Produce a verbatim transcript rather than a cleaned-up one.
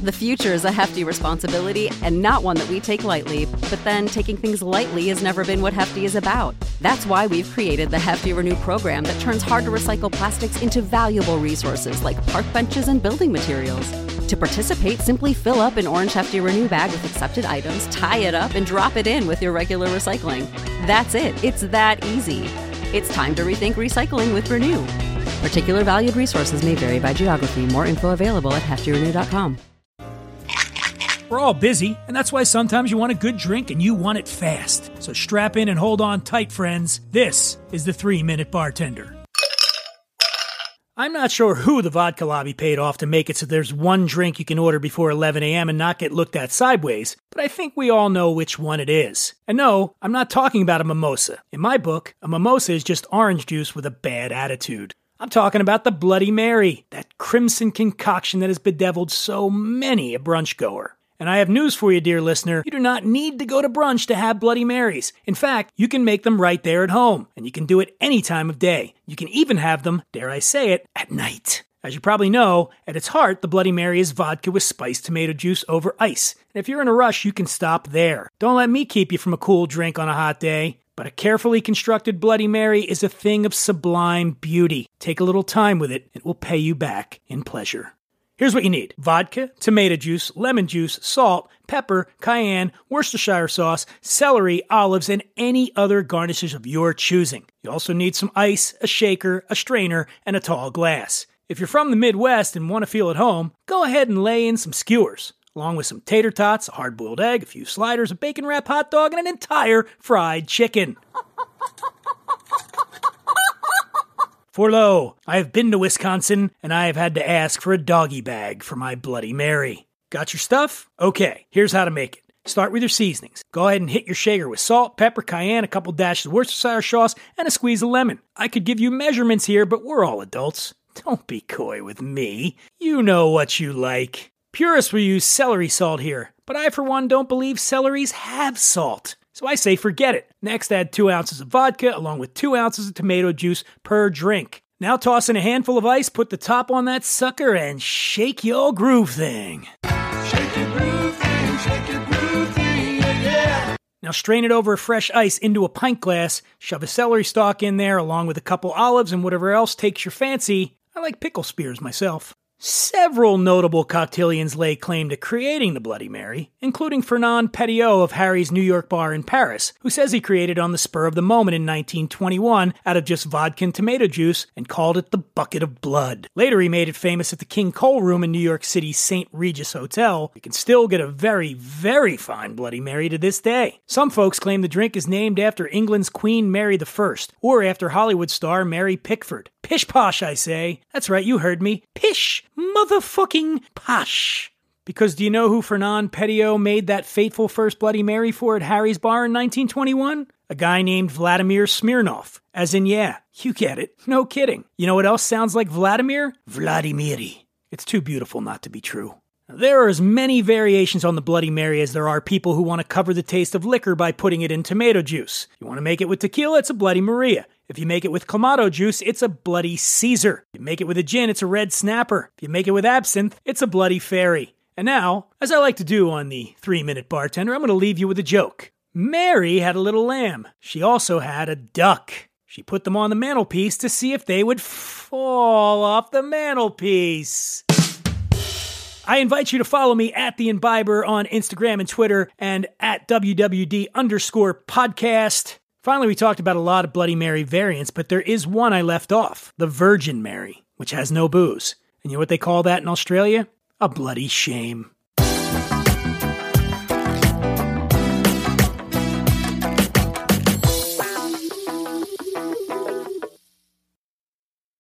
The future is a hefty responsibility and not one that we take lightly, but then taking things lightly has never been what Hefty is about. That's why we've created the Hefty Renew program that turns hard-to-recycle plastics into valuable resources like park benches and building materials. To participate, simply fill up an orange Hefty Renew bag with accepted items, tie it up, and drop it in with your regular recycling. That's it. It's that easy. It's time to rethink recycling with Renew. Particular valued resources may vary by geography. More info available at hefty renew dot com. We're all busy, and that's why sometimes you want a good drink and you want it fast. So strap in and hold on tight, friends. This is the three-Minute Bartender. I'm not sure who the vodka lobby paid off to make it so there's one drink you can order before eleven a.m. and not get looked at sideways, but I think we all know which one it is. And no, I'm not talking about a mimosa. In my book, a mimosa is just orange juice with a bad attitude. I'm talking about the Bloody Mary, that crimson concoction that has bedeviled so many a brunch goer. And I have news for you, dear listener. You do not need to go to brunch to have Bloody Marys. In fact, you can make them right there at home, and you can do it any time of day. You can even have them, dare I say it, at night. As you probably know, at its heart, the Bloody Mary is vodka with spiced tomato juice over ice. And if you're in a rush, you can stop there. Don't let me keep you from a cool drink on a hot day. But a carefully constructed Bloody Mary is a thing of sublime beauty. Take a little time with it. It will pay you back in pleasure. Here's what you need. Vodka, tomato juice, lemon juice, salt, pepper, cayenne, Worcestershire sauce, celery, olives, and any other garnishes of your choosing. You also need some ice, a shaker, a strainer, and a tall glass. If you're from the Midwest and want to feel at home, go ahead and lay in some skewers, along with some tater tots, a hard-boiled egg, a few sliders, a bacon-wrapped hot dog, and an entire fried chicken. For lo, I have been to Wisconsin, and I have had to ask for a doggy bag for my Bloody Mary. Got your stuff? Okay, here's how to make it. Start with your seasonings. Go ahead and hit your shaker with salt, pepper, cayenne, a couple dashes of Worcestershire sauce, and a squeeze of lemon. I could give you measurements here, but we're all adults. Don't be coy with me. You know what you like. Purists will use celery salt here, but I for one don't believe celeries have salt. So I say forget it. Next, add two ounces of vodka along with two ounces of tomato juice per drink. Now toss in a handful of ice, put the top on that sucker, and shake your groove thing. Shake your groove thing, shake your groove thing, yeah, yeah. Now strain it over fresh ice into a pint glass, shove a celery stalk in there along with a couple olives and whatever else takes your fancy. I like pickle spears myself. Several notable cocktailians lay claim to creating the Bloody Mary, including Fernand Petiot of Harry's New York bar in Paris, who says he created it on the spur of the moment in nineteen twenty-one out of just vodka and tomato juice and called it the Bucket of Blood. Later he made it famous at the King Cole Room in New York City's Saint Regis Hotel. You can still get a very, very fine Bloody Mary to this day. Some folks claim the drink is named after England's Queen Mary the First, or after Hollywood star Mary Pickford. Pish posh, I say. That's right, you heard me. Pish motherfucking posh. Because do you know who Fernand Petiot made that fateful first Bloody Mary for at Harry's bar in nineteen twenty-one? A guy named Vladimir Smirnov. As in, yeah, you get it. No kidding. You know what else sounds like Vladimir? Vladimiri. It's too beautiful not to be true. There are as many variations on the Bloody Mary as there are people who want to cover the taste of liquor by putting it in tomato juice. You want to make it with tequila, it's a Bloody Maria. If you make it with Clamato juice, it's a Bloody Caesar. If you make it with a gin, it's a Red Snapper. If you make it with absinthe, it's a Bloody Fairy. And now, as I like to do on the three-Minute Bartender, I'm going to leave you with a joke. Mary had a little lamb. She also had a duck. She put them on the mantelpiece to see if they would fall off the mantelpiece. I invite you to follow me at The Imbiber on Instagram and Twitter and at W W D underscore podcast. Finally, we talked about a lot of Bloody Mary variants, but there is one I left off, the Virgin Mary, which has no booze. And you know what they call that in Australia? A bloody shame.